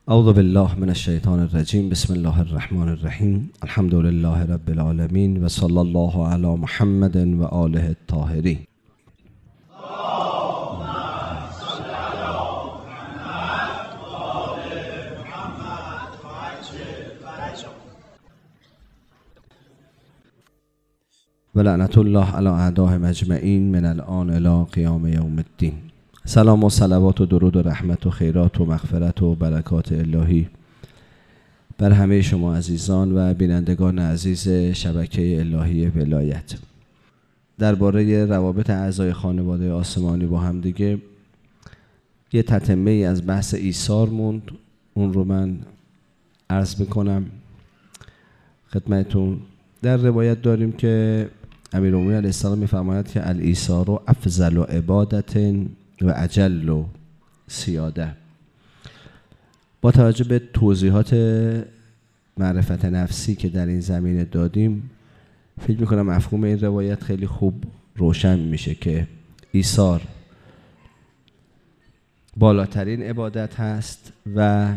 اعوذ بالله من الشیطان الرجیم. بسم الله الرحمن الرحیم. الحمد لله رب العالمین و صلی الله علی محمد و آله الطاهرین. و لعنت الله علی اعدائهم اجمعین من الآن الی قیام یوم الدین. سلام و صلوات و درود و رحمت و خیرات و مغفرت و برکات الهی بر همه شما عزیزان و بینندگان عزیز شبکه الهی ولایت. درباره روابط اعضای خانواده آسمانی با هم دیگه یه تتمه ای از بحث ایثار موند، اون رو من عرض میکنم خدمتون. در روایت داریم که امیرالمومنین علیه السلام میفرماید که الایثار افضل عبادت و اجل و سیاده. با توجه به توضیحات معرفت نفسی که در این زمینه دادیم، فکر میکنم مفهوم این روایت خیلی خوب روشن میشه که ایثار بالاترین عبادت هست و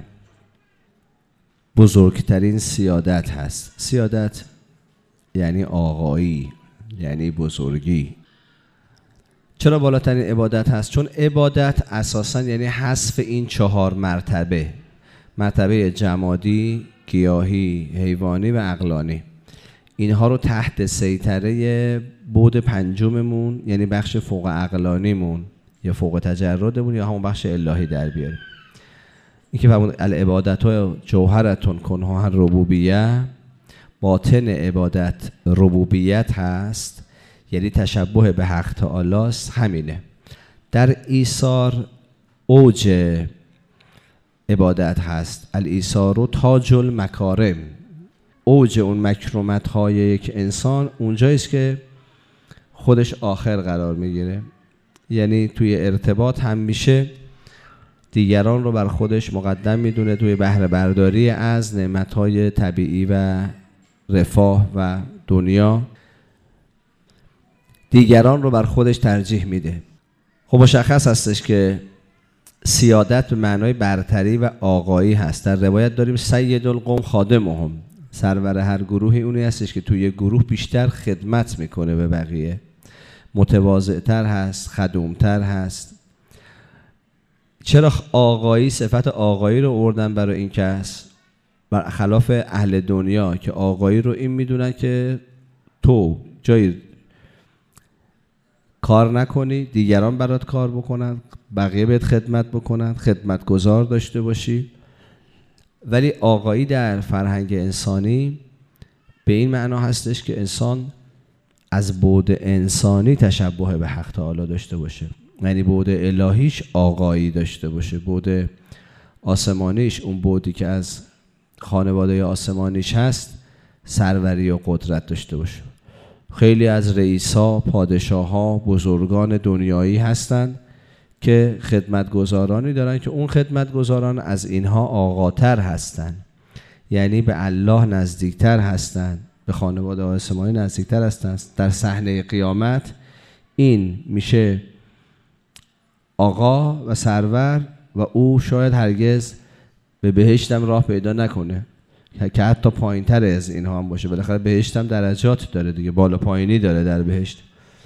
بزرگترین سیادت هست. سیادت یعنی آقایی، یعنی بزرگی. چرا بالاترین عبادت هست؟ چون عبادت اساساً یعنی حذف این 4 مرتبه: مرتبه جمادی، گیاهی، حیوانی و عقلانی. اینها رو تحت سیطره بعد پنجممون، یعنی بخش فوق عقلانیمون یا فوق تجردمون یا همون بخش الهی در بیاریم. این که فرمود العبادت جوهرتون کنها ربوبیه، باطن عبادت ربوبیت هست، یعنی تشبه به حق تعالی است. همینه. در ایثار اوج عبادت هست. الایثار تاج المکارم. اوج اون مکرمت های یک انسان اونجاییست که خودش آخر قرار میگیره، یعنی توی ارتباط هم میشه دیگران رو بر خودش مقدم میدونه، توی بهره برداری از نعمت های طبیعی و رفاه و دنیا دیگران رو بر خودش ترجیح میده. خب مشخص هستش که سیادت به معنای برتری و آقایی هست. در روایت داریم سید القوم خادمهم، سرور هر گروهی اونی هستش که توی گروه بیشتر خدمت میکنه به بقیه، متواضع‌تر هست، خدومتر هست. چرا آقایی، صفت آقایی رو آوردن برای این کس؟ برخلاف اهل دنیا که آقایی رو این میدونن که تو جای کار نکنی، دیگران برات کار بکنن، بقیه بهت خدمت بکنن، خدمتگزار داشته باشی. ولی آقایی در فرهنگ انسانی به این معنا هستش که انسان از بعد انسانی تشبه به حق تعالی داشته باشه، یعنی بعد الهیش آقایی داشته باشه، بعد آسمانیش، اون بعدی که از خانواده آسمانیش هست، سروری و قدرت داشته باشه. خیلی از رئیس‌ها، پادشاه‌ها، بزرگان دنیایی هستند که خدمتگزارانی دارن که اون خدمتگزاران از اینها آقاتر هستند، یعنی به الله نزدیکتر هستند، به خانواده آسمانی نزدیکتر هستند. در صحنه قیامت این میشه آقا و سرور و او شاید هرگز به بهشتم راه پیدا نکنه، که حتی پایین تر از اینها هم باشه. بالاخره بهشت هم درجات داره دیگه، بالا پایینی داره در بهشت.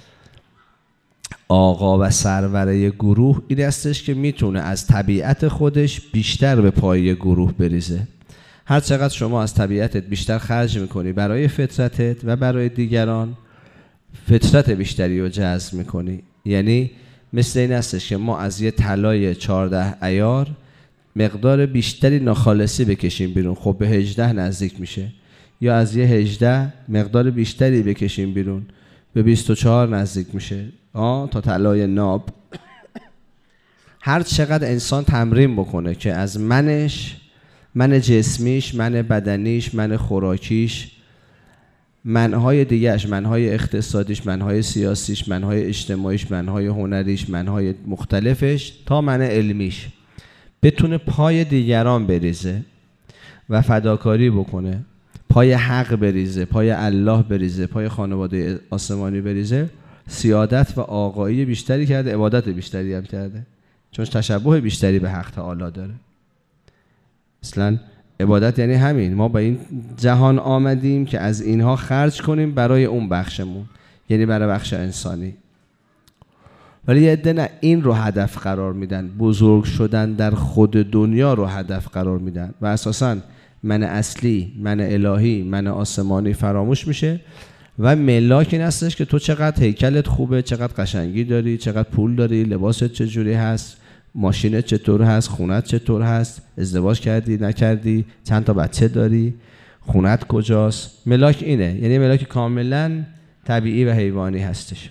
آقا و سروره گروه این هستش که میتونه از طبیعت خودش بیشتر به پای گروه بریزه. هر چقدر شما از طبیعتت بیشتر خرج میکنی برای فطرتت و برای دیگران، فطرت بیشتری رو جذب میکنی. یعنی مثل این هستش که ما از یه طلای 14 عیار مقدار بیشتری ناخالصی بکشیم بیرون، خب به 18 نزدیک میشه. یا از یه 18 مقدار بیشتری بکشیم بیرون، به 24 نزدیک میشه، تا طلای ناب. هر چقدر انسان تمرین بکنه که از من جسمیش، من بدنیش، من خوراکیش، منهای دیگهش، منهای اقتصادیش، منهای سیاسیش، منهای اجتماعیش، منهای هنریش، منهای مختلفش، تا من علمیش بتونه پای دیگران بریزه و فداکاری بکنه، پای حق بریزه، پای الله بریزه، پای خانواده آسمانی بریزه، سیادت و آقایی بیشتری کرده، عبادت بیشتری هم کرده، چون تشبه بیشتری به حق تعالی داره. اصلا عبادت یعنی همین، ما با این جهان آمدیم که از اینها خرج کنیم برای اون بخشمون، یعنی برای بخش انسانی. ولی یه عده نه، این رو هدف قرار میدن، بزرگ شدن در خود دنیا رو هدف قرار میدن و اساساً من اصلی، من الهی، من آسمانی فراموش میشه و ملاک این هستش که تو چقدر هیکلت خوبه، چقدر قشنگی داری، چقدر پول داری، لباست چجوری هست، ماشینت چطور هست، خونت چطور هست، ازدواج کردی نکردی، چند تا بچه داری، خونت کجاست. ملاک اینه، یعنی ملاک کاملا طبیعی و حیوانی هستش.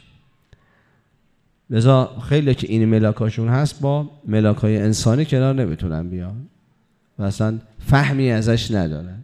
لذا خیلی که این ملاکاشون هست با ملاکای انسانی کنار نمیتونن بیان و اصلا فهمی ازش ندارن،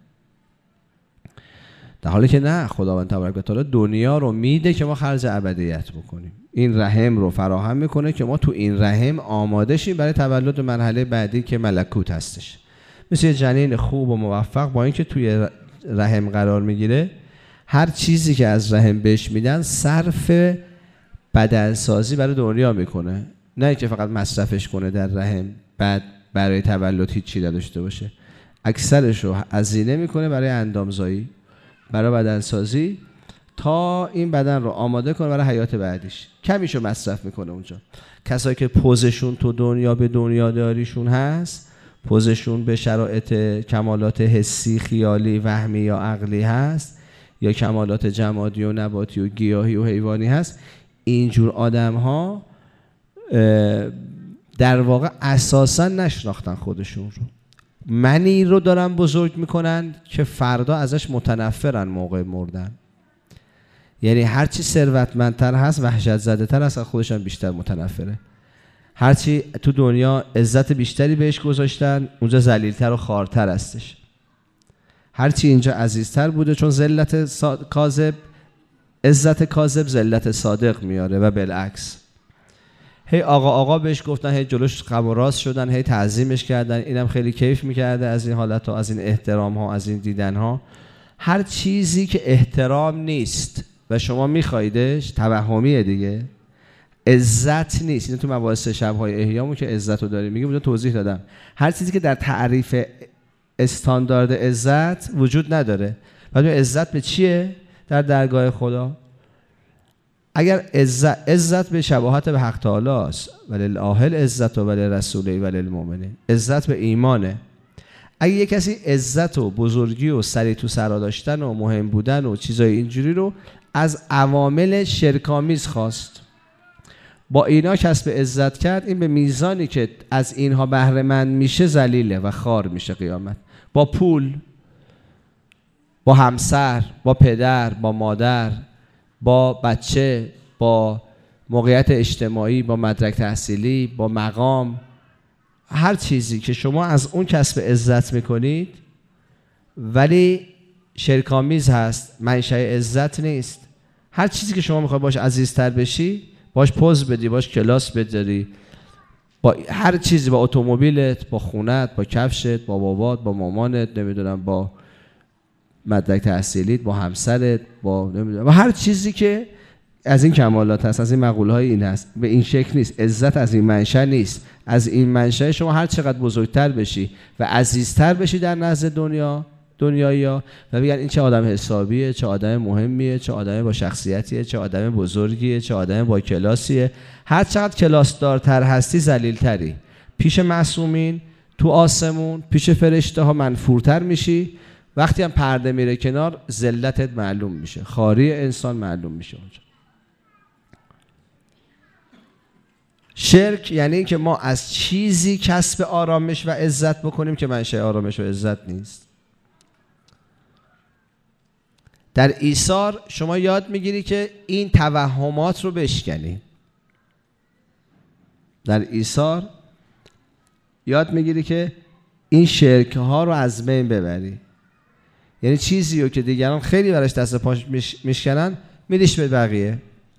در حالی که نه، خداوند تبارک و تعالی دنیا رو میده که ما خرج ابدیت بکنیم، این رحم رو فراهم میکنه که ما تو این رحم آماده شیم برای تولد مرحله بعدی که ملکوت هستش. مثل جنین خوب و موفق با اینکه توی رحم قرار میگیره، هر چیزی که از رحم بهش میدن صرف بدنسازی برای دنیا میکنه، نه اینکه فقط مصرفش کنه در رحم بعد برای تولد هیچی نداشته باشه. اکثرش رو هزینه میکنه برای اندامزایی، برای بدنسازی، تا این بدن رو آماده کنه برای حیات بعدیش. کمیشو مصرف میکنه اونجا. کسایی که پوزشون تو دنیا به دنیا داریشون هست، پوزشون به شرایط کمالات حسی، خیالی، وهمی یا عقلی هست، یا کمالات جمادی و نباتی و گیاهی و حیوانی هست، اینجور آدم ها در واقع اساسا نشناختن خودشون رو. منی رو دارن بزرگ میکنن که فردا ازش متنفرن موقع مردن. یعنی هرچی ثروتمندتر هست وحشت زده تر هست، از خودش هم بیشتر متنفره. هرچی تو دنیا عزت بیشتری بهش گذاشتن، اونجا ذلیلتر و خوارتر هستش. هرچی اینجا عزیزتر بوده، چون ذلت کاذب، عزت کاذب ذلت صادق میاره و بالعکس. هی آقا بهش گفتن، هی جلوش خم و راست شدن، هی تعظیمش کردن، اینم خیلی کیف میکرده از این حالت ها، از این احترام ها، از این دیدن ها. هر چیزی که احترام نیست و شما میخوایدش توهمیه دیگه، عزت نیست. این تو مباحث شب‌های احیامون که عزت رو داریم میگیم، اونجا توضیح دادم. هر چیزی که در تعریف استاندارد عزت وجود نداره. بعد عزت به چیه در درگاه خدا؟ اگر عزت به شباهت به حق تعالی است، ولله عزت و ولرسوله وللمؤمنین، عزت به ایمانه. اگه یک کسی عزت و بزرگی و سری تو سرا داشتن و مهم بودن و چیزای اینجوری رو از عوامل شرک‌آمیز خواست، با اینا کسب عزت کرد، این به میزانی که از اینها بهره مند میشه ذلیله و خوار میشه قیامت. با پول، با همسر، با پدر، با مادر، با بچه، با موقعیت اجتماعی، با مدرک تحصیلی، با مقام، هر چیزی که شما از اون کسب عزت میکنید ولی شرک‌آمیز هست، منشأ عزت نیست. هر چیزی که شما میخوای باش عزیزتر بشی، باش پوز بدی، باش کلاس بداری، با هر چیزی، با اتومبیلت، با خونت، با کفشت، با بابات، با مامانت، نمیدونم با مدرک تحصیلیت، با همسرت، با نمیدونم، با هر چیزی که از این کمالات هست، از این مقوله‌های این هست، به این شکل نیست. عزت از این منشأ نیست. از این منشأ شما هر چقدر بزرگتر بشی و عزیزتر بشی در نزد دنیایی‌ها و بگن این چه آدم حسابیه، چه آدم مهمیه، چه آدم با شخصیتیه، چه آدم بزرگیه، چه آدم با کلاسیه، هر چقدر کلاسدارتر هستی ذلیل‌تری. پیش معصومین تو آسمون، پیش فرشته ها منفورتر میشی. وقتی هم پرده میره کنار، ذلتت معلوم میشه، خواری انسان معلوم میشه اونجا. شرک یعنی این که ما از چیزی کسب آرامش و عزت بکنیم که منشأ آرامش و عزت نیست. در ایثار شما یاد میگیری که این توهمات رو بشکنی. در ایثار یاد میگیری که این شرک ها رو از بین ببری. یعنی چیزی رو که دیگران خیلی براش دست پاش میشکنن، میدیش به بقیه.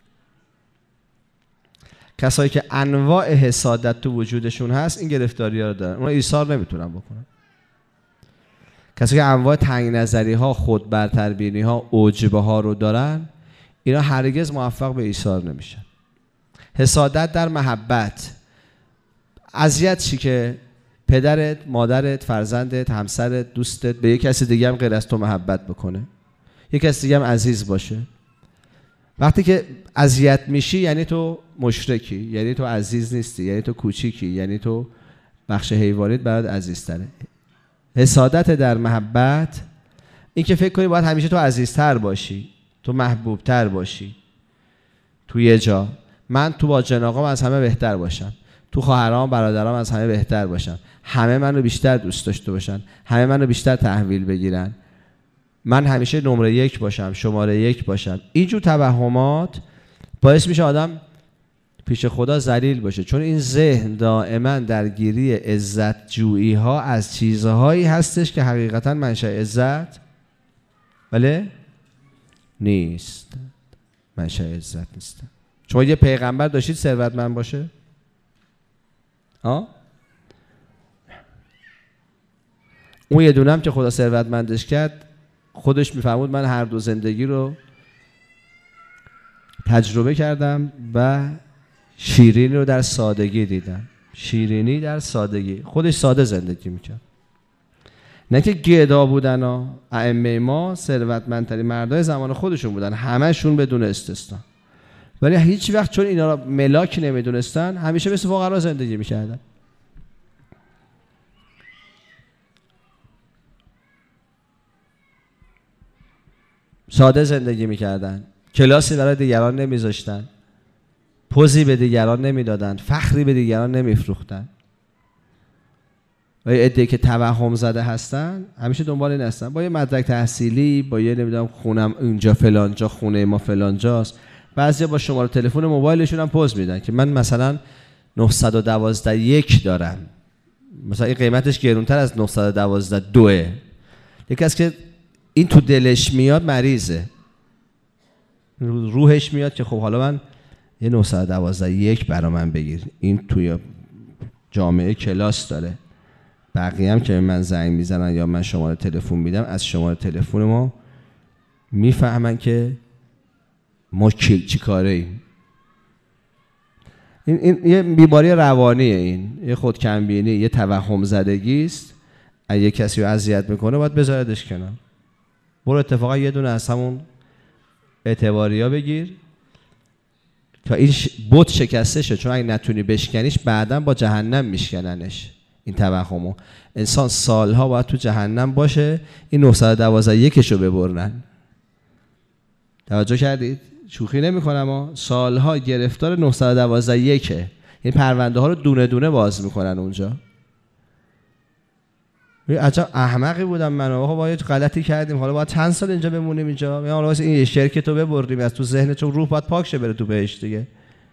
کسایی که انواع حسادت تو وجودشون هست، این گرفتاری ها رو دارن، اونا ایثار نمیتونن بکنن. کسایی که انواع تنگ نظری ها، خود برتربینی ها، عجبه ها رو دارن، اینا هرگز موفق به ایثار نمیشن. حسادت در محبت، اذیت چی که پدرت، مادرت، فرزندت، همسرت، دوستت به یک کسی دیگه هم غیر از تو محبت بکنه، یک کسی دیگه هم عزیز باشه. وقتی که اذیت میشی یعنی تو مشرکی، یعنی تو عزیز نیستی، یعنی تو کوچیکی، یعنی تو بخش حیوانیت برات عزیزتره. حسادت در محبت این که فکر کنی باید همیشه تو عزیزتر باشی، تو محبوبتر باشی، تو یه جا من تو با جناقام از همه بهتر باشم، تو خواهرام برادرام از همه بهتر باشم، همه منو بیشتر دوست داشته باشن، همه منو بیشتر تحویل بگیرن، من همیشه نمره 1 باشم، شماره 1 باشم. اینجور توهمات باعث میشه آدم پیش خدا ذلیل باشه، چون این ذهن دائما درگیری عزت جویی ها از چیزهایی هستش که حقیقتا منشأ عزت بله نیست، منشأ عزت نیست. شما یه پیغمبر داشتید ثروتمند باشه؟ اون یه دونم که خدا ثروتمندش کرد خودش میفرمود من هر دو زندگی رو تجربه کردم و شیرینی رو در سادگی دیدم. شیرینی در سادگی، خودش ساده زندگی میکرد، نه که گدا بودن ها. ائمه ما ثروتمندترین مردای زمان خودشون بودن، همه‌شون بدون استثنا، ولی هیچ وقت چون اینا رو ملاک نمیدونستن همیشه مثل فقرا زندگی میکردن. ساده زندگی میکردن، کلاسی برای دیگران نمیذاشتن، پوزی به دیگران نمیدادن، فخری به دیگران نمیفروختن. و یه عده‌ای که توهم زده هستن همیشه دنبال این هستن با یه مدرک تحصیلی، با یه نمیدونم خونم اینجا فلانجا، خونه ما فلانجاست. بعضیا با شماره تلفن موبایلشون هم پوز میدن که من مثلا 912.1 دارم، مثلا این قیمتش گرونتر از 912.2. یکی از که این تو دلش میاد مریضه، روحش میاد که خب حالا من یه 912.1 برا من بگیر، این توی جامعه کلاس داره. بقیه هم که من زنگ میزنن یا من شماره تلفن میدم از شماره تلفن ما میفهمن که ما چی کاره ایم. این یه بیماری روانیه، این یه خودکمبینی، یه توهم زدگی است. اگه کسی رو اذیت میکنه باید بذاردش کنار. برو اتفاقا یه دونه از همون اعتباریا بگیر تا این بت شکسته شه، چون اگه نتونی بشکنیش بعداً با جهنم میشکننش. این توهمو انسان سالها باید تو جهنم باشه این 912.1 رو ببرن. توجه کردید؟ شوخی نمی کنم ها. سالها گرفتار 912.1، این پرونده ها رو دونه دونه باز میکنن اونجا. عجب احمقی بودم من، آقا باید غلطی کردیم، حالا باید چند سال اینجا بمونیم اینجا، یا حالا واسه این شرکت رو ببریم از تو ذهن، چون روح باید پاک شه بره تو بهشت دیگه.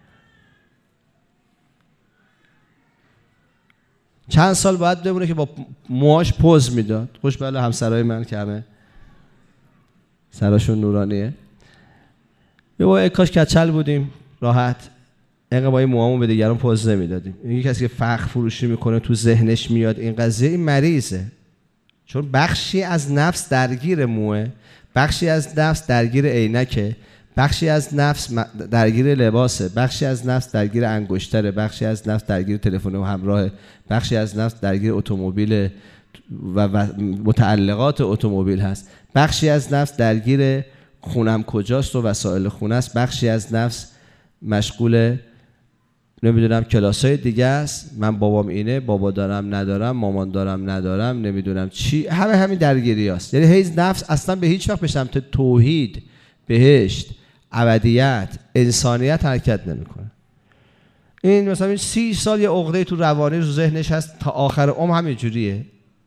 چند سال باید بمونه که با موهاش پوز میداد. خوش بله همسرای من که همه سراشون نورانیه. یه با کاش کچل بودیم راحت، اینقدر با این موهامون به دیگران پوز نمیدادیم. این کسی که فخر فروشی میکنه تو ذهنش میاد این قضیه، این مریضه، چون بخشی از نفس درگیر موه، بخشی از نفس درگیر عینکه، بخشی از نفس درگیر لباسه، بخشی از نفس درگیر انگشتره، بخشی از نفس درگیر تلفن و همراهه، بخشی از نفس درگیر اتومبیل و متعلقات اتومبیل هست، بخشی از نفس درگیر خونم کجاست و وسایل خونه است، بخشی از نفس مشغول نمیدونم کلاسای دیگه است، من بابام اینه، بابا دارم ندارم، مامان دارم ندارم، نمیدونم چی، همین درگیری هست. یعنی هیچ نفس اصلا به هیچ وقت به سمت توحید، بهشت، ابدیت، انسانیت حرکت نمیکنه. این مثلا 30 سال یه عقده تو روانی رو ذهنش هست تا آخر عمر همین جوریه.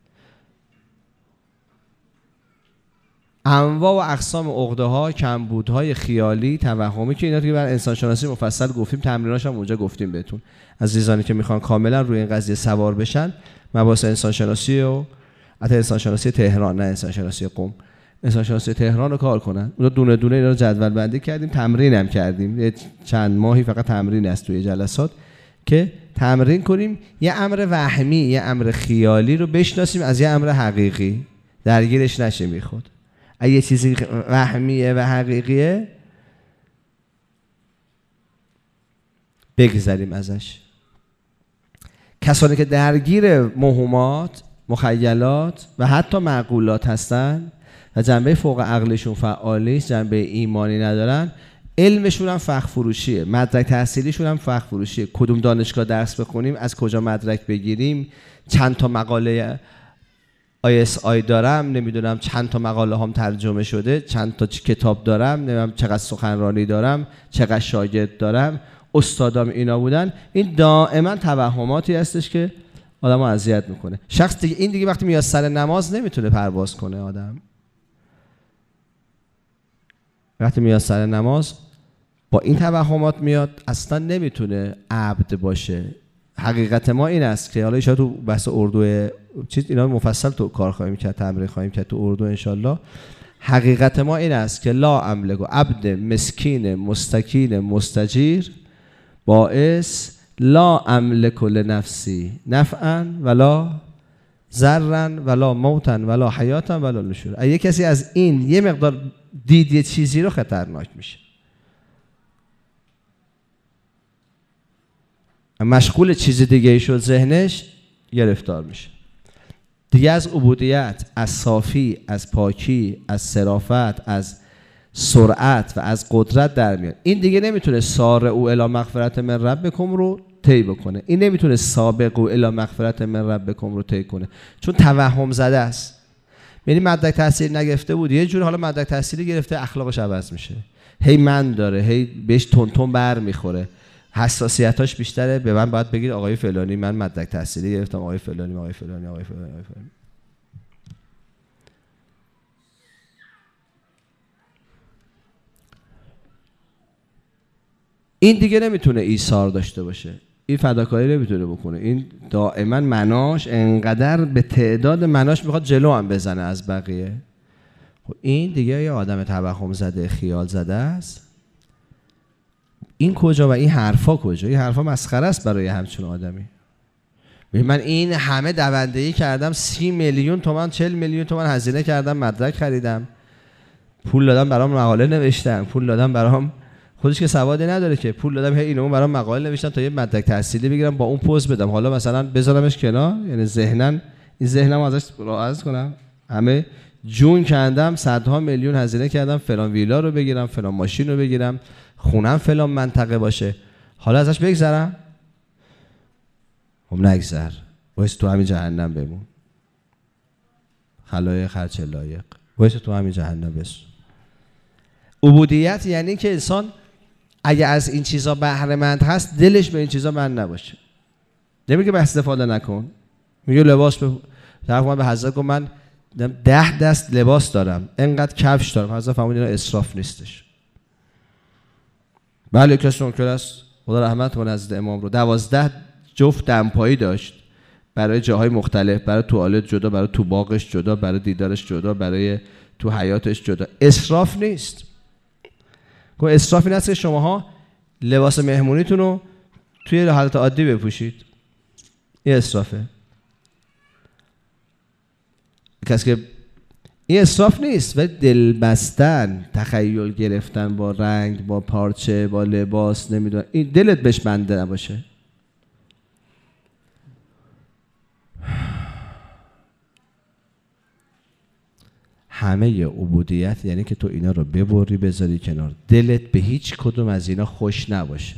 انواع و اقسام عقده ها، کمبودهای خیالی، توهمی که اینا که بر انسان شناسی مفصل گفتیم، تمریناش هم اونجا گفتیم بهتون. عزیزانی که میخوان کاملا روی این قضیه سوار بشن، مباحث انسان شناسی و حتی انسان شناسی تهران، نه انسان شناسی قم، انسان شناسی تهران رو کار کنن. اون دونه دونه اینا رو جدول بندی کردیم، تمرین هم کردیم. چند ماهی فقط تمرین است توی جلسات که تمرین کنیم یه امر وهمی، یه امر خیالی رو بشناسیم از یه امر حقیقی، درگیرش نشیم بیخود. اگه چیزی وهمیه و حقیقیه بگذریم ازش. کسانی که درگیر موهومات، مخیلات و حتی معقولات هستن و جنبه فوق عقلشون فعالی، جنبه ایمانی ندارن، علمشون هم فخ فروشیه، مدرک تحصیلیشون هم فخ فروشیه. کدوم دانشگاه درس بخونیم، از کجا مدرک بگیریم، چند تا مقاله ISI دارم، نمیدونم چند تا مقاله هم ترجمه شده، چند تا کتاب دارم، نمیدونم چقدر سخنرانی دارم، چقدر شاگرد دارم، استادام اینا بودن. این دائما توهماتی هستش که آدمو اذیت میکنه. شخص دیگه این دیگه وقتی میاد سر نماز نمیتونه پرواز کنه. آدم وقتی میاد سر نماز با این توهمات میاد، اصلا نمیتونه عبد باشه. حقیقت ما این است که حالا ایشالا تو بحث اردو چیز اینا مفصل تو کار خواهیم کرد، تمرین خواهیم کرد تو اردو انشالله. حقیقت ما این است که لا املک عبد مسکین مستکین مستجیر باعث لا املک لنفسی نفعا ولا ضرا ولا موتا ولا حیاتا ولا نشورا. اگه کسی از این یه مقدار دید یه چیزی رو خطرناک میشه، مشغول چیز دیگه ای شد، ذهنش گرفتار میشه دیگه. از عبودیت، از صافی، از پاکی، از صرافت، از سرعت و از قدرت در میاد. این دیگه نمیتونه سارعوا الی مغفرت من ربکم رو طی بکنه. این نمیتونه سابقوا الی مغفرت من ربکم رو طی کنه، چون توهم زده است. یعنی مدرک تحصیل نگرفته بود یه جور، حالا مدرک تحصیلی گرفته اخلاقش عوض میشه، هی من داره، هی بهش تون بر میخوره، حساسیتاش بیشتره. به من باید بگید آقای فلانی من مدرک تحصیلی گرفتم، آقای فلانی، آقای فلانی، آقای فلانی، آقای فلانی. این دیگه نمیتونه ایثار داشته باشه، این فداکاری نمیتونه بکنه. این دائما مناش انقدر به تعداد مناش میخواد جلو هم بزنه از بقیه. خب این دیگه یه آدم توهم زده، خیال زده است. این کجا و این حرفا کجا؟ این حرفا مسخره است برای همچون آدمی. من این همه دوندگی کردم، 30 میلیون تومان 40 میلیون تومان هزینه کردم، مدرک خریدم، پول دادم برام مقاله نوشتم، پول دادم برام، خودش که سوادی نداره که، پول دادم هی اینو برام مقاله نوشتم تا یه مدرک تحصیلی بگیرم با اون پوز بدم. حالا مثلا بذارمش کنار، یعنی ذهناً این ذهنم ازش راضی کنم، همه جون کندم، صدها میلیون هزینه کردم فلان ویلا رو بگیرم، فلان ماشین رو بگیرم، خونم فلان منطقه باشه، حالا ازش بگذرم؟ خب نگذر، وایس تو همین جهنم بمون. خلایق خرچ لایق، وایس تو همین جهنم بس. عبودیت یعنی که انسان اگه از این چیزا بهره مند هست، دلش به این چیزا بند نباشه. نمیگه به استفاده نکن، میگه لباس طرف من به حضرت گفت من 10 دست لباس دارم، انقدر کفش دارم. حضرت فرمود اینا اسراف نیستش. بله کسی ممکن است، خدا رحمت کنه حضرت امام رو، 12 جفت دمپایی داشت برای جاهای مختلف، برای توالت جدا، برای تو باغش جدا، برای دیدارش جدا، برای تو حیاتش جدا. اسراف نیست. اسراف این است که شماها لباس مهمونیتون رو توی حالت عادی بپوشید، این اسرافه. کسی که این اسراف نیست، ولی دل بستن، تخیل گرفتن با رنگ، با پارچه، با لباس، نمیدونم، این دلت بهش بنده نباشه. همه عبودیت یعنی که تو اینا رو ببری بذاری کنار، دلت به هیچ کدوم از اینا خوش نباشه.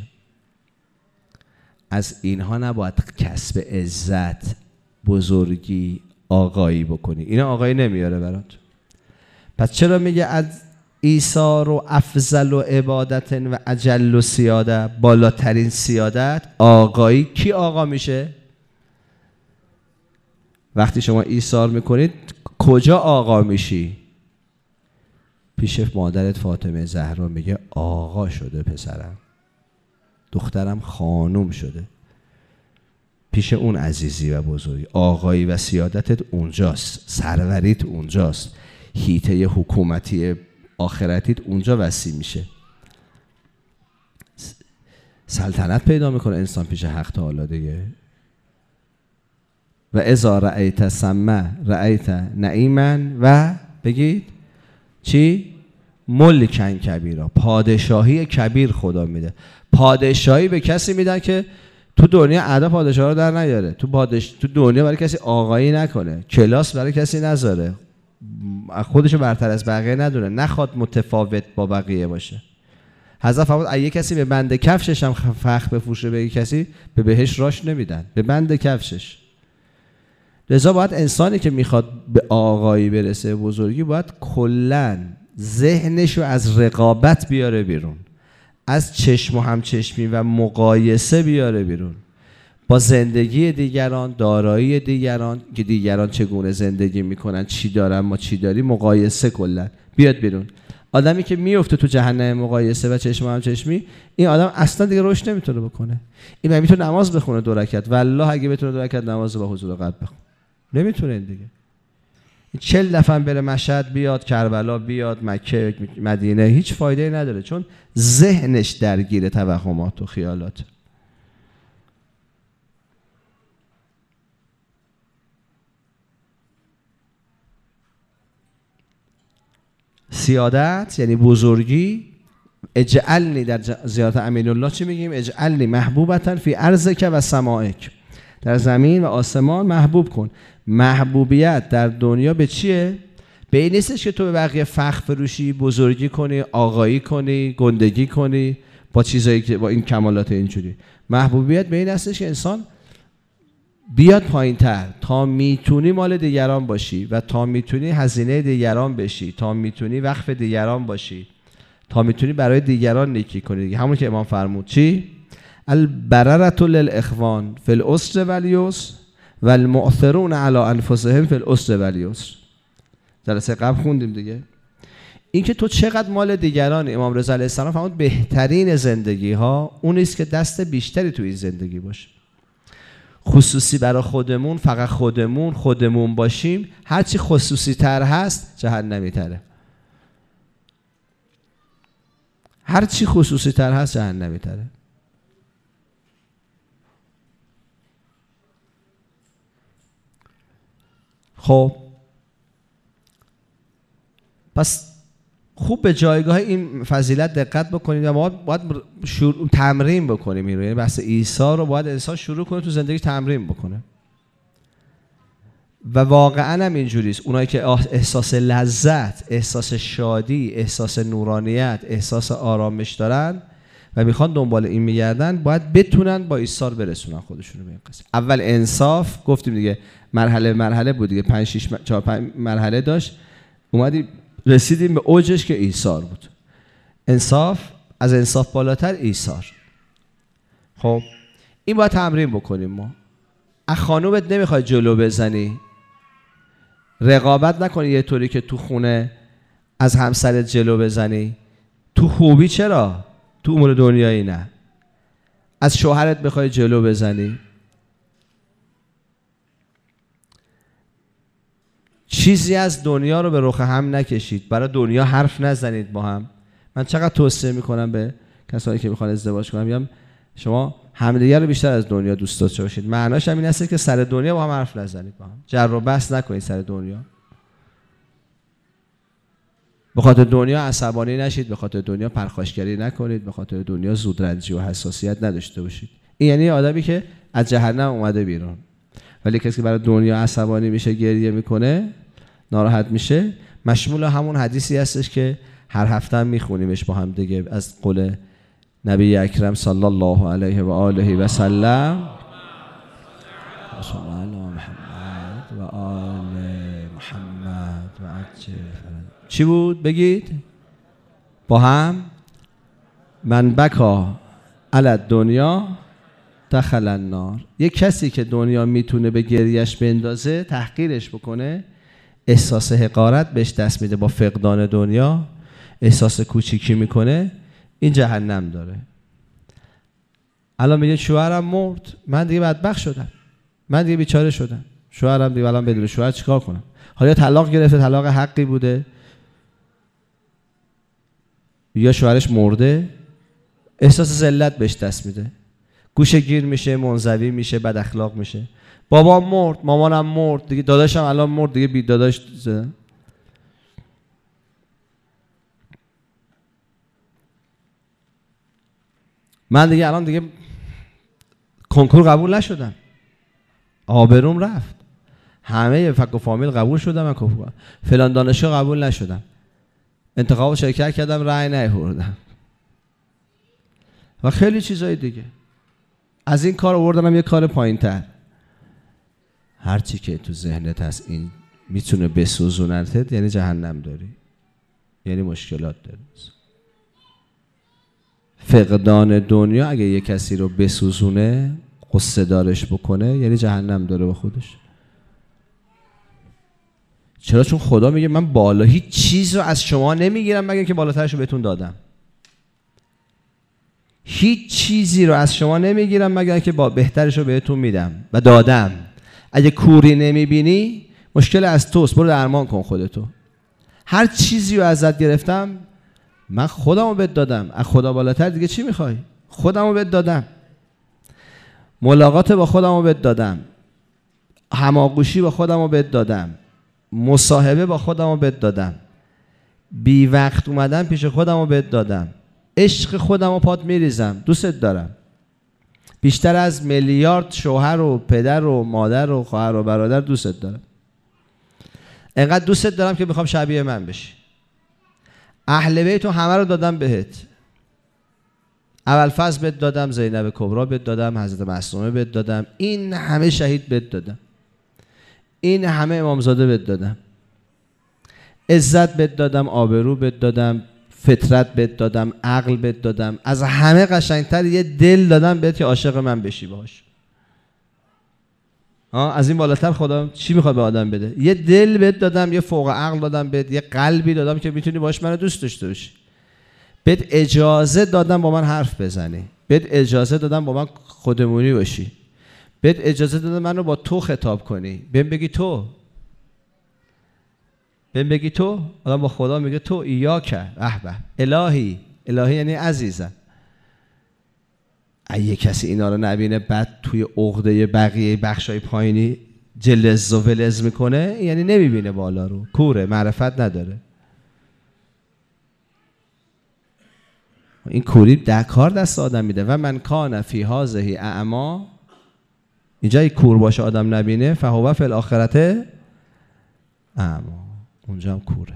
از اینها نباید کسب عزت، بزرگی، آقایی بکنی. اینا آقایی نمیاره برات. پس چرا میگه از ایثار و افضل و عبادت و اجل و سیاده، بالاترین سیادت آقایی؟ کی آقا میشه؟ وقتی شما ایثار میکنید کجا آقا میشی؟ پیش مادرت فاطمه زهرا میگه آقا شده پسرم، دخترم خانوم شده. پیش اون عزیزی و بزرگی، آقایی و سیادتت اونجاست، سروریت اونجاست، هیته حکومتی آخرتیت اونجا وسیع میشه. سلطنت پیدا میکنه انسان پیش حق تعالی دیگه. و اذا رأیت ثم رأیت نعیما و بگید چی؟ ملکن کبیرا، پادشاهی کبیر خدا میده. پادشاهی به کسی میدن که تو دنیا ادا پادشاه رو در نیاره، تو دنیا برای کسی آقایی نکنه، کلاس برای کسی نذاره، خودشو برتر از بقیه ندونه، نخواد متفاوت با بقیه باشه. حضرت فرمود اگه کسی به بند کفشش هم فخر بفروشه به کسی، به بهش راش نمیدن، به بند کفشش. لذا باید انسانی که میخواد به آقایی برسه، بزرگی، باید کلاً ذهنشو از رقابت بیاره بیرون، از چشم و همچشمی و مقایسه بیاره بیرون با زندگی دیگران، دارایی دیگران، که دیگران چگونه زندگی میکنن، چی دارن ما چی داریم، مقایسه کلا بیاد بیرون. آدمی که میفته تو جهنم مقایسه و چشم و همچشمی، این آدم اصلا دیگه رشد نمیتونه بکنه. این میتونه نماز بخونه 2 رکعت، والله اگه بتونه 2 رکعت نماز با حضور قلب بخونه، نمیتونه این دیگه. 40 دفعه بره مشهد بیاد، کربلا بیاد، مکه، مدینه، هیچ فایده نداره، چون ذهنش درگیر توهمات و خیالات. سیادت یعنی بزرگی. اجعلنی در زیارت امین الله چی میگیم؟ اجعلنی محبوبتا فی ارضک و سمائک، در زمین و آسمان محبوب کن. محبوبیت در دنیا به چیه؟ به این نیستش که تو به بقیه فخر فروشی، بزرگی کنی، آقایی کنی، گندگی کنی با چیزایی که با این کمالات اینجوری. محبوبیت به این هستش که انسان بیاد پایین تر، تا میتونی مال دیگران باشی و تا میتونی هزینه دیگران بشی، تا میتونی وقف دیگران باشی، تا میتونی برای دیگران نیکی کنی. همون که امام فرمود چی؟ البررة للاخوان فی العسر والیسر والمؤثرون علی انفسهم فی العسر والیسر. جلسه قبل خوندیم دیگه. این که تو چقدر مال دیگران، امام رضا علیه السلام فرمود بهترین زندگی ها اون است که دست بیشتری تو این زندگی باشه. خصوصی برای خودمون، فقط خودمون باشیم، هرچی خصوصی تر هست جهنمی تره. هرچی خصوصی تر هست جهنمی تره. خب پس خوب به جایگاه این فضیلت دقت بکنید و ما باید تمرین بکنیم این رو. یعنی بحث عیسی رو باید انسان شروع کنه تو زندگی تمرین بکنه. و واقعا هم اینجوریست. اونایی که احساس لذت، احساس شادی، احساس نورانیت، احساس آرامش دارن و میخوان دنبال این میگردن، باید بتونن با عیسی برسونن خودشونو به این قصه. اول انصاف، گفتیم دیگه مرحله بود دیگه، 5 مرحله داشت، اومدیم رسیدیم به اوجش که ایثار بود. انصاف، از انصاف بالاتر ایثار. خب این باید تمرین بکنیم. ما از خانومت نمیخوای جلو بزنی، رقابت نکنی یه طوری که تو خونه از همسرت جلو بزنی. تو خوبی چرا، تو امور دنیایی نه. از شوهرت بخوای جلو بزنی. چیزی از دنیا رو به رخ هم نکشید، برای دنیا حرف نزنید با هم. من چقدر توصیه میکنم به کسایی که میخوان ازدواج کنن، میگم شما همدیگه رو بیشتر از دنیا دوست داشته باشید. معناش هم این است که سر دنیا با هم حرف نزنید، با هم جر و بحث نکنید سر دنیا. به خاطر دنیا عصبانی نشید، به خاطر دنیا پرخاشگری نکنید، به خاطر دنیا زودرنجی و حساسیت نداشته باشید. این یعنی آدمی که از جهنم اومده بیرون. ولی کسی که برای دنیا عصبانی میشه، گریه میکنه، ناراحت میشه، مشمول همون حدیثی هستش که هر هفته هم میخونیمش با هم دیگه، از قول نبی اکرم صلی الله علیه و آله و سلم، صلی الله محمد و آل محمد و عجل. چی بود بگید با هم؟ من بکا علی دنیا دخل النار. یک کسی که دنیا میتونه به گریهش بندازه، تحقیرش بکنه، احساس حقارت بهش دست میده با فقدان دنیا، احساس کوچیکی میکنه، این جهنم داره. الان میگه شوهرم مرد، من دیگه بدبخت شدم، من دیگه بیچاره شدم، شوهرم دیگه الان بدون شوهر چیکار کنم؟ حالا طلاق گرفته، طلاق حقی بوده، یا شوهرش مرده، احساس ذلت بهش دست میده، گوشه گیر میشه، منزوی میشه، بد اخلاق میشه. بابام مرد، مامانم مرد، دیگه داداشم الان مرد، دیگه بی داداش زدن. من دیگه الان دیگه کنکور قبول نشدم، آبروم رفت، همه فک و فامیل قبول شدم، من کنکور فلان دانشگاه قبول نشدم، انتخاب شرکت کردم رأی نیاوردم و خیلی چیزای دیگه. از این کار آوردنم یه کار پایین‌تر. هر چی که تو ذهنت هست این میتونه بسوزونتت، یعنی جهنم داری، یعنی مشکلات داری. فقدان دنیا اگه یه کسی رو بسوزونه، قصه دارش بکنه، یعنی جهنم داره با خودش. چرا؟ چون خدا میگه من بالا هیچ چیز رو از شما نمیگیرم مگر که بالاترش رو بهتون دادم. هیچ چیزی رو از شما نمیگیرم مگر که بهترش رو بهتون میدم و دادم. اگه کوری نمیبینی مشکل از توست، برو درمان کن خودتو. هر چیزی رو ازت گرفتم من خودم رو بهت دادم، از خدا بالاتر دیگه چی میخوای؟ خودم رو بهت دادم، ملاقات با خودم رو بهت دادم، هماغوشی با خودم رو بهت دادم، مصاحبه با خودم رو بهت دادم، بی وقت اومدن پیش خودم رو بهت دادم، عشق خودم رو پات میریزم، دوستت دارم بیشتر از میلیارد شوهر و پدر و مادر و خواهر و برادر دوستت دارم. انقدر دوستت دارم که میخوام شبیه من بشی. اهل بیت همه رو دادم بهت. ابوالفضل بهت دادم، زینب کبرا بهت دادم، حضرت معصومه بهت دادم، این همه شهید بهت دادم، این همه امامزاده بهت دادم، عزت بهت دادم، آبرو بهت دادم، فطرت بهت دادم، عقل بهت دادم، از همه قشنگتر یه دل دادم بهت که عاشق من بشی باهاش. از این بالاتر خدا چی میخواد به آدم بده؟ یه دل بهت دادم، یه فوق عقل دادم بهت، یه قلبی دادم که میتونی باهاش منو دوست داشته باشی. بهت اجازه دادم با من حرف بزنی، بهت اجازه دادم با من خودمونی باشی، بهت اجازه دادم منو با تو خطاب کنی، بهم بگی تو، بهم بگی تو. آدم با خدا میگه تو، ایاک، به الهی. الهی یعنی عزیزم. اگه کسی اینا رو نبینه بعد توی عقده بقیه بخشای پایینی جلز و ولز میکنه، یعنی نمیبینه بالا رو، کوره، معرفت نداره. این کوری در کار دست آدم میده. و من کان فی هذه اعما، اینجا ای کور باشه آدم نبینه، فهو فی الاخرته اعما، اونجا هم کوره.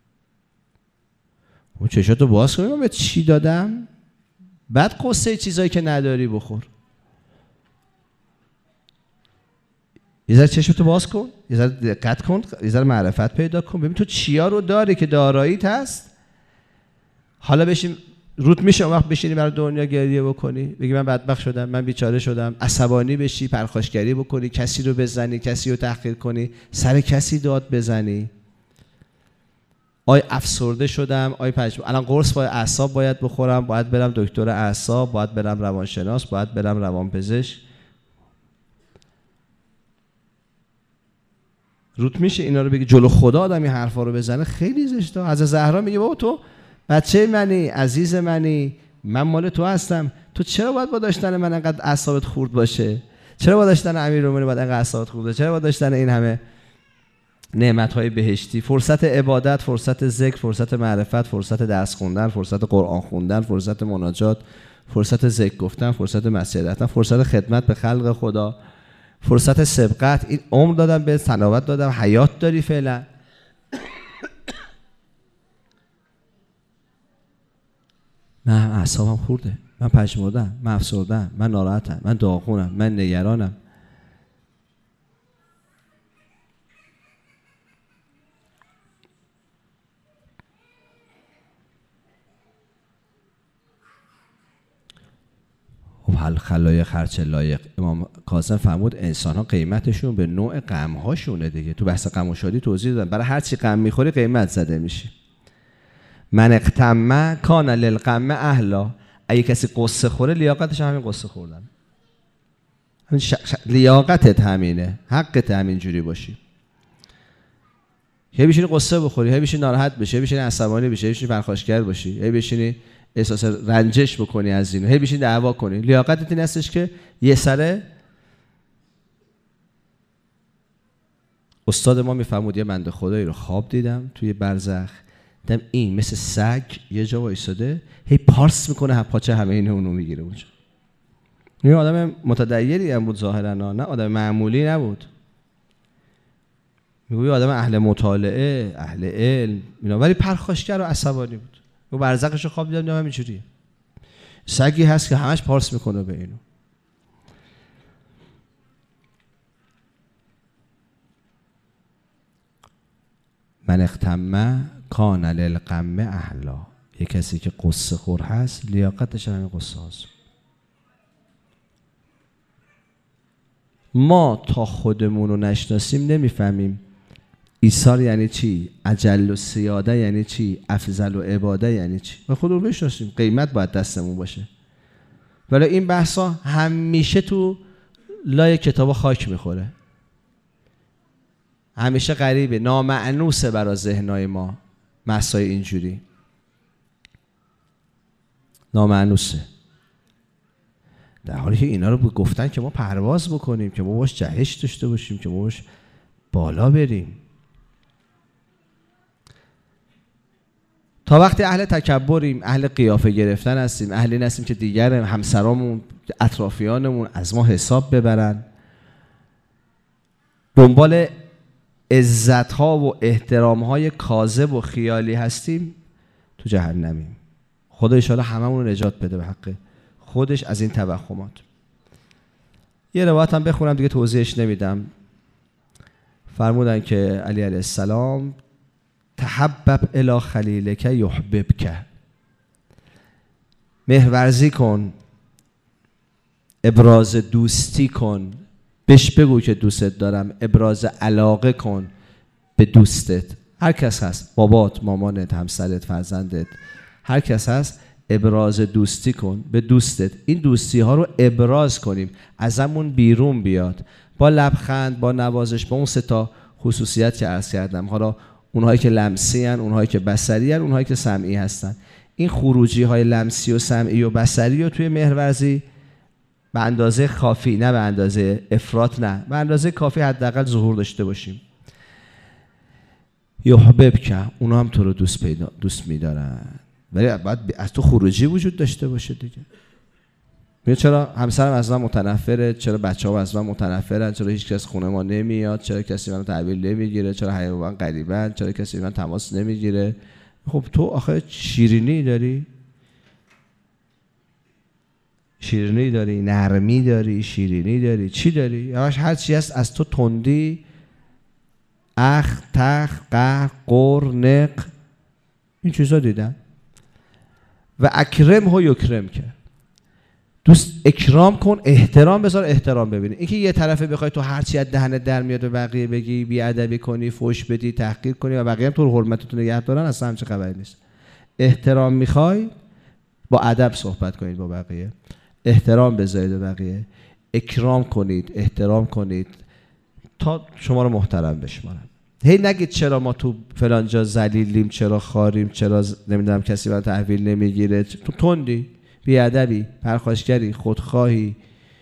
اون چشاتو باز کنی، من به چی دادم؟ بعد قصه چیزایی که نداری بخور. یه ذره چشمتو باز کن، یه ذره دقت کن، یه ذره معرفت پیدا کن، ببین تو چیا رو داری که داراییت هست. حالا بشین روت میشه اون وقت بشینی برای دنیا گریه بکنی، بگی من بدبخت شدم، من بیچاره شدم، عصبانی بشی، پرخاشگری بکنی، کسی رو بزنی، کسی رو تحقیر کنی، سر کسی داد بزنی. آی افسرده شدم، آی الان قرص باید اعصاب باید بخورم، باید برم دکتر اعصاب، باید برم روانشناس، باید برم روانپزشک. روت میشه اینا رو بگی جلو خدا آدم این حرفا رو بزنه؟ خیلی زشته. از زهرا میگه بابا تو بچه منی، عزیز منی، من مال تو هستم، تو چرا باید با داشتن من انقدر اعصابت خورد باشه؟ چرا با داشتن امیرالمومنین باید انقدر اعصابت خورد باشه؟ چرا با داشتن این همه نعمت‌های بهشتی، فرصت عبادت، فرصت ذکر، فرصت معرفت، فرصت درس خوندن، فرصت قرآن خوندن، فرصت مناجات، فرصت ذکر گفتن، فرصت مسجد رفتن، فرصت خدمت به خلق خدا، فرصت سبقت، این عمر دادم به تلاوت دادم، حیات داری فعلا. من اعصابم خورده، من پژمردم، من افسردم، من ناراحتم، من داغونم، من نگرانم. حل خلایق خرچ لایق. امام کاظم فرمود انسان ها قیمتشون به نوع غم هاشونه دیگه. تو بحث غم و شادی توضیح دادم، برای هر چی غم میخوری قیمت زده میشه. من اقتم کان للغم اهلا. اگه کسی قصه خوره لیاقتش همین قصه خوردن، لیاقتت همینه، حقت همین جوری باشی. هی بشینی قصه بخوری، هی بشینی ناراحت بشی، هی بشینی عصبانی بشی، هی بشینی پرخاشگر باشی، هی بشینی احساس رنجش بکنی از اینو، هی بشین دعوا کنی، لیاقتت این هستش که یه سره. استاد ما میفرمود یه بنده خدایی رو خواب دیدم توی برزخ، دیدم این مثل سگ یه جا وایساده، هی پارس میکنه، پاچه همه اینو اونو میگیره اونجا. این آدم متدیری هم بود ظاهرا، نه آدم معمولی نبود. میگوی آدم اهل مطالعه، اهل علم اینا، ولی پرخاشگر و عصبانی بود. و برزخش خواب دیدم همینجوریه. سگی هست که همش پارس میکنه به اینو. من اختمه کان للغم اهلا. یک کسی که قصه خور هست لیاقتش همین قصه هست. ما تا خودمون رو نشناسیم نمیفهمیم ایثار یعنی چی، اجل و سیاده یعنی چی، افضل و عباده یعنی چی. ما خودمون بشناسیم، قیمت باید دستمون باشه. ولی این بحثا همیشه تو لای کتاب خاک میخوره، همیشه غریبه، نامعنوسه برای ذهنای ما. مسائل اینجوری نامعنوسه، در حالی که اینا رو گفتن که ما پرواز بکنیم، که ما باش جهش داشته باشیم، که ما باش بالا بریم. تا وقتی اهل تکبریم، اهل قیافه گرفتن هستیم، اهل این هستیم که دیگر همسرامون، اطرافیانمون از ما حساب ببرن، دنبال عزت‌ها و احترام‌های کاذب و خیالی هستیم، تو جهنمیم. خدا انشاءالله هممون رو نجات بده به حق خودش از این توهمات. یه روایت هم بخونم دیگه، توضیحش نمیدم. فرمودن که علی علیه السلام تحبب الی خلیلک یحببک، مهرورزی کن، ابراز دوستی کن، بهش بگو که دوستت دارم، ابراز علاقه کن به دوستت. هر کس هست، بابات، مامانت، همسرت، فرزندت، هر کس هست، ابراز دوستی کن به دوستت. این دوستی ها رو ابراز کنیم، ازمون بیرون بیاد، با لبخند، با نوازش، با اون 3 خصوصیت که عرض کردم. حالا اونهایی که لمسی هن، اونهایی که بصری هن، اونهایی که سمعی هستن. این خروجی های لمسی و سمعی و بصری رو توی مهرورزی به اندازه کافی، نه به اندازه افراط، نه به اندازه کافی حداقل ظهور داشته باشیم. یحببک، اونا هم تو رو دوست می‌دارن، ولی باید از تو خروجی وجود داشته باشه دیگه. میگه چرا همسرم از من متنفره، چرا بچه‌ها از من متنفرن، چرا هیچ کس خونه ما نمیاد، چرا کسی منو تحویل نمیگیره، چرا حیوان غریبن، چرا کسی من تماس نمیگیره. خب تو آخه شیرینی داری، شیرینی داری، نرمی داری، شیرینی داری، چی داری؟ همش هر چی هست از تو تندی، اخ، تخ، قهر، قر، نق، این چیزا دیدن. و اکرم ها یکرم که، دوست اکرام کن، احترام بذار، احترام ببینی. اینکه یه طرفه بخوای تو هر چی از دهنت در میاد و بقیه بگی، بی‌ادبی کنی، فحش بدی، تحقیر کنی و بقیه هم تو حرمتتون نگه دارن، اصلا همچین خبری نیست. احترام میخوای، با ادب صحبت کنید با بقیه، احترام بذارید به بقیه، اکرام کنید، احترام کنید تا شما رو محترم بشمارن. هی نگید چرا ما تو فلان جا ذلیلیم، چرا خاریم، چرا نمیدونم کسی من تحویل نمیگیره، تو تندی، بی‌ادبی، پرخاشگری، خودخواهی.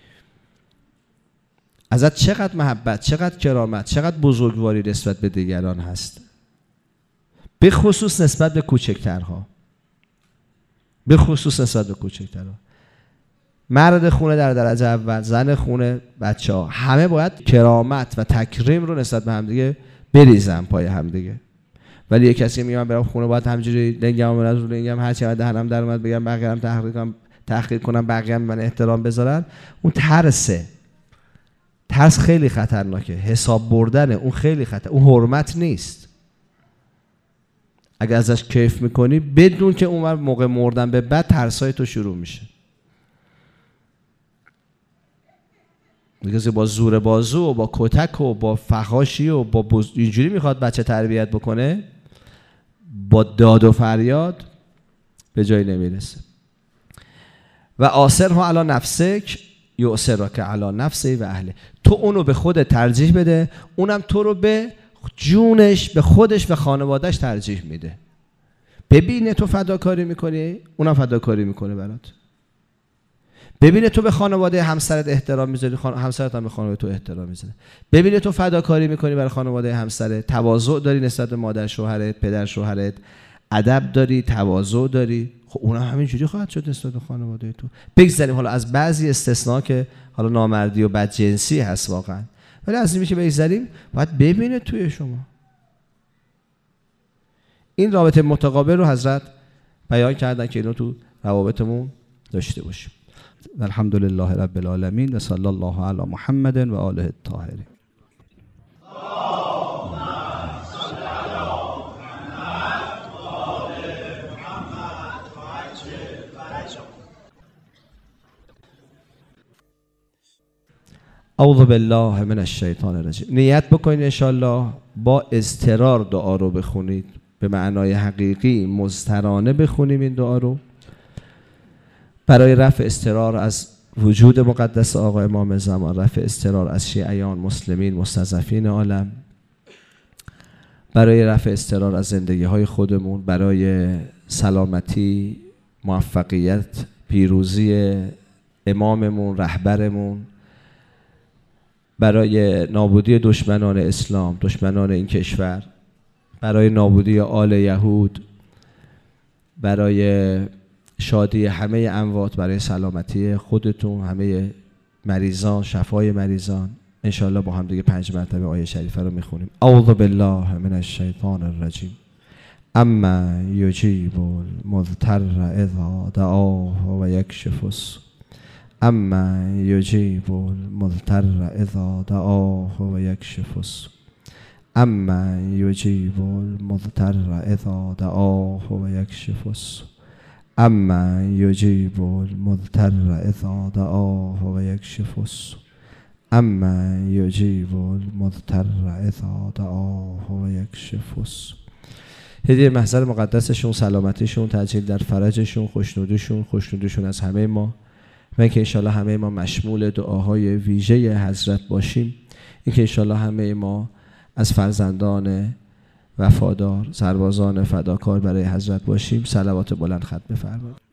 ازت چقدر محبت، چقدر کرامت، چقدر بزرگواری نسبت به دیگران هست، به خصوص نسبت به کوچکترها، به خصوص نسبت به کوچکترها. مرد خونه در درجه اول، زن خونه، بچه‌ها، همه باید کرامت و تکریم رو نسبت به همدیگه بریزن پای همدیگه. ولی یک کسی میگه من برام خونه باید همینجوری لنگم رو لنگم، هر چی دهنم در اومد بگم، بقیه هم تحقیر کنم، بقیه هم من احترام بذارن، اون ترسه. ترس خیلی خطرناکه، حساب بردنه، اون خیلی خطر، اون حرمت نیست. اگر ازش کیف میکنی بدون که اون موقع مردن به بعد ترسای تو شروع میشه. میگه با زور بازو و با کتک و با فحاشی و با اینجوری میخواد بچه تربیت بکنه، با داد و فریاد به جایی نمیرسه. و آثرها علی نفسک یؤثرک علی نفسه و اهله. تو اونو به خودت ترجیح بده، اونم تو رو به جونش، به خودش و خانوادهش ترجیح میده. ببینه تو فداکاری میکنی، اونم فداکاری میکنه برات. ببینه تو به خانواده همسرت احترام میذاری، همسرت هم به خانواده تو احترام میذاره. ببینه تو فداکاری میکنی برای خانواده همسرت، تواضع داری نسبت به مادر شوهرت، پدر شوهرت، ادب داری، تواضع داری، خب اونم همینجوری خواهد شد نسبت به خانواده تو. بگذاریم حالا از بعضی استثناء که حالا نامردی و بدجنسی هست واقعا، ولی از اینی که بگذاریم باید ببینه توی شما. این رابطه متقابل رو حضرت بیان کردن که اینو تو روابطمون داشته باشیم. الحمدلله رب العالمین و صلی الله علی محمد و آله الطاهرین. اعوذ بالله من الشیطان الرجیم. نیت بکنید انشالله با اضطرار دعا رو بخونید، به معنای حقیقی مضطرانه بخونیم این دعا رو، برای رفع اضطرار از وجود مقدس آقا امام زمان، رفع اضطرار از شیعیان، مسلمین، مستضعفین عالم، برای رفع اضطرار از زندگی های خودمون، برای سلامتی، موفقیت، پیروزی اماممون، رهبرمون، برای نابودی دشمنان اسلام، دشمنان این کشور، برای نابودی آل یهود، برای شادی همه اموات، برای سلامتی خودتون، همه مریضان، شفای مریضان. انشاءالله با هم دیگه 5 مرتبه آیه شریفه رو میخونیم. اعوذ بالله من الشیطان الرجیم. اما یجیب المضطر اذا دعاه و یکشف السوء. اما یجیب المضطر اذا دعاه و یکشف السوء. اما یجیب المضطر اذا دعاه و یکشف السوء. اما یجیب المضطر اذا دعاه و یکشف السوء. اما یجیب المضطر اذا دعاه و یکشف السوء. هدیه محضر مقدسشون، سلامتیشون، تجلیل در فرجشون، خوشنودیشون از همه ما، و اینکه انشالله همه ما مشمول دعاهای ویژه حضرت باشیم. اینکه انشالله همه ما از فرزندان وفادار، سربازان فداکار برای حضرت باشیم. صلوات بلند ختم بفرمایید.